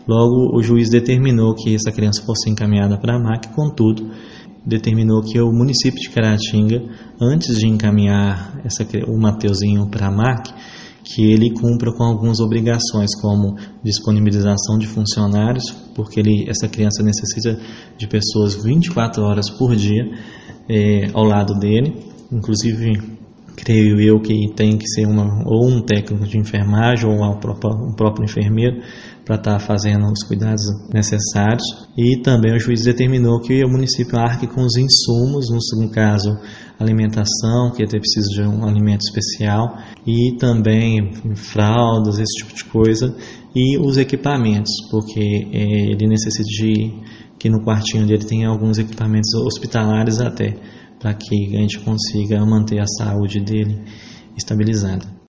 Logo, o juiz determinou que essa criança fosse encaminhada para a MAC, contudo, determinou que o município de Caratinga, antes de encaminhar o Mateuzinho para a MAC, que ele cumpra com algumas obrigações, como disponibilização de funcionários, porque essa criança necessita de pessoas 24 horas por dia ao lado dele. Inclusive, creio eu que tem que ser ou um técnico de enfermagem ou um próprio enfermeiro para estar fazendo os cuidados necessários. E também o juiz determinou que o município arque com os insumos, no caso alimentação, que ele precisa de um alimento especial, e também fraldas, esse tipo de coisa, e os equipamentos, porque ele necessita que no quartinho dele tenha alguns equipamentos hospitalares até, para que a gente consiga manter a saúde dele estabilizada.